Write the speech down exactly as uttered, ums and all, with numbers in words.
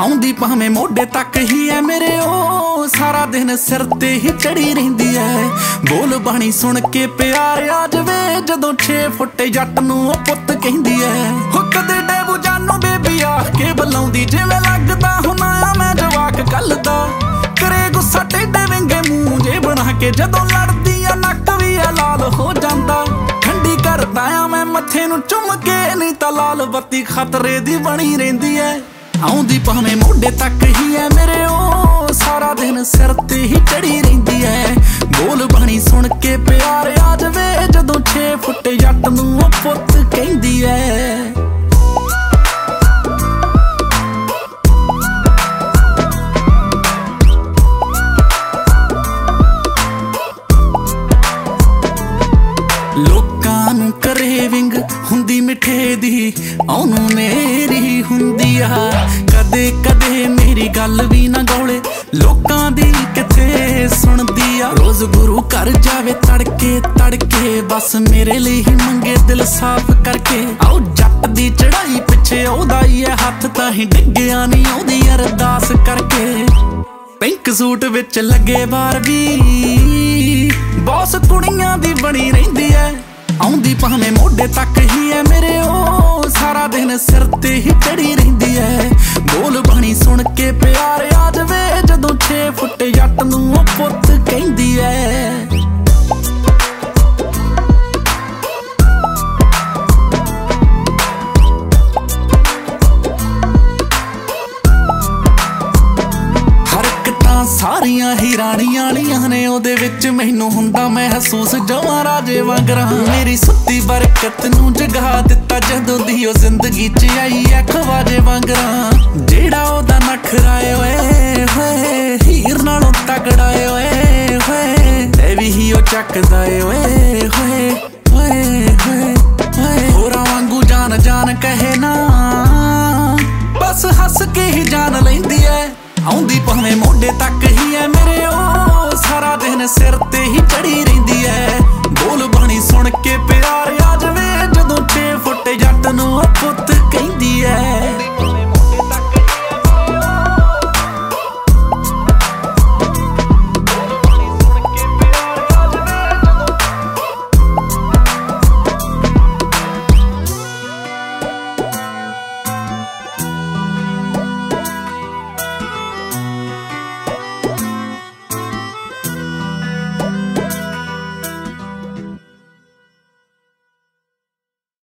ਆਉਂਦੀ ਭਾਵੇਂ ਮੋਢੇ ਤੱਕ ਹੀ ਐ ਮੇਰੇ ਉਹ ਸਾਰਾ ਦਿਨ ਸਿਰ ਤੇ ਹੀ ਚੜੀ ਰਹਿੰਦੀ ਐ। ਬੋਲ ਬਾਣੀ ਸੁਣ ਕੇ ਪਿਆਰ ਆ ਜਵੇ ਜਦੋਂ ਛੇ ਫੁੱਟ ਜੱਟ ਨੂੰ ਉਹ ਪੁੱਤ ਕਹਿੰਦੀ ਐ। ਹੋ ਕਦੇ ਡੇਬੂ ਜਾਨੂ ਬੇਬੀ ਆ ਕੇ ਬੁਲਾਉਂਦੀ ਜਿਵੇਂ ਲੱਗਦਾ ਹੁਣਾ ਆ ਮੈਂ ਜਵਾਕ ਕੱਲ ਦਾ। ਕਰੇ ਗੁੱਸਾ ਟੇਢੇ ਵਿੰਗੇ ਮੂੰਹ ਜੇ ਬਣਾ ਕੇ ਜਦੋਂ ਲੜਦੀ ਆ ਨੱਕ ਵੀ ਆ ਲਾਲ ਹੋ ਜਾਂਦਾ। ਠੰਡੀ ਕਰਦਾ ਆ ਮੈਂ ਮੱਥੇ ਨੂੰ ਚੁੰਮ ਕੇ ਨਹੀਂ ਤਾਂ ਲਾਲ ਬੱਤੀ ਖਤਰੇ ਦੀ ਬਣੀ ਰਹਿੰਦੀ ਐ। ਆਉਂਦੀ ਭਾਵੇਂ ਮੋਢੇ ਤੱਕ ਹੀ ਐ ਮੇਰੇ ਉਹ ਸਾਰਾ ਦਿਨ ਸਿਰ ਤੇ ਹੀ ਚੜੀ ਰਹਿੰਦੀ ਐ। ਬੋਲ ਬਾਣੀ ਸੁਣ ਕੇ ਪਿਆਰ ਆ ਜਵੇ ਜਦੋਂ ਛੇ ਫੁੱਟ ਜੱਟ ਨੂੰ ਉਹ ਪੁੱਤ ਕਹਿੰਦੀ ਐ। ਲੋਕਾਂ ਨੂੰ ਕਰੇਵਿੰਗ ਹੁੰਦੀ ਮਿੱਠੇ ਦੀ ਉਹਨੂੰ ਮੇਰੀ ਹੁੰਦੀ ਆ। ਕਦੇ ਕਦੇ ਮੇਰੀ ਗੱਲ ਵੀ ਨਾ ਗੌਲੇ ਲੋਕਾਂ ਦੀ ਕਿੱਥੇ ਸੁਣਦੀ ਆ। ਰੋਜ਼ ਗੁਰੂ ਘਰ ਜਾਵੇ ਤੜਕੇ ਤੜਕੇ ਬਸ ਮੇਰੇ ਲਈ ਹੀ ਮੰਗੇ ਦਿਲ ਸਾਫ਼ ਕਰਕੇ। ਆਓ ਜੱਟ ਦੀ ਚੜਾਈ ਪਿੱਛੇ ਉਹਦਾ ਹੀ ਐ ਹੱਥ ਤਾਂ ਹੀ ਡਿੱਗਿਆ ਨਹੀਂ ਉਹਦੀ ਅਰਦਾਸ ਕਰਕੇ। ਪਿੰਕ ਸੂਟ ਵਿੱਚ ਲੱਗੇ ਬਾਰ ਵੀ ਬੌਸ ਕੁੜੀਆਂ ਦੀ ਬਣੀ ਰਹਿੰਦੀ ਐ। ਆਉਂਦੀ ਭਾਵੇਂ ਮੋਢੇ ਤੱਕ ਹੀ ਐ ਮੇਰੇ ਉਹ ਸਾਰਾ ਦਿਨ ਸਿਰ ਤੇ ਹੀ ਚੜੀ ਰਹਿੰਦੀ ਐ। ਬੋਲ ਬਾਣੀ ਸੁਣ ਕੇ ਪਿਆਰ ਆ ਜਵੇ ਜਦੋਂ ਛੇ ਫੁੱਟ ਜੱਟ ਨੂੰ ਉਹ ਪੁੱਤ ਕਹਿੰਦੀ ਐ। ਸਾਰੀਆਂ ਹੀ ਰਾਣੀਆਂ ਵਾਲੀਆਂ ਨੇ ਉਹਦੇ ਵਿੱਚ ਮੈਨੂੰ ਹੁੰਦਾ ਮਹਿਸੂਸ ਜਵਾਂ ਰਾਜੇ ਵਾਂਗਰਾਂ। ਮੇਰੀ ਸੁੱਤੀ ਬਰਕਤ ਨੂੰ ਜਗਾ ਦਿੱਤਾ ਜਦੋਂ ਦੀ ਉਹ ਜ਼ਿੰਦਗੀ ਚ ਆਈ ਐ ਖਵਾਜੇ ਵਾਂਗਰਾਂ। ਜਿਹੜਾ ਉਹਦਾ ਨਖਰਾ ਓਏ ਹੋਏ ਹੀਰ ਨਾਲੋਂ ਤਗੜਾ ਓਏ ਹੋਏ ਤੇ ਵੀ ਹੀ ਉਹ ਚੱਕਦਾ ਓਏ ਹੋਏ ਹੋਏ ਹੋਏ ਹੋਰਾਂ ਵਾਂਗੂ ਜਾਨ ਜਾਨ ਕਹੇ ਨਾ ਬਸ ਹੱਸ ਕੇ ਹੀ ਜਾਨ ਲੈਂਦੀ ਐ। ਆਉਂਦੀ ਭਾਵੇਂ ਮੋਢੇ ਤੱਕ ਹੀ ਐ ਮੇਰੇ ਉਹ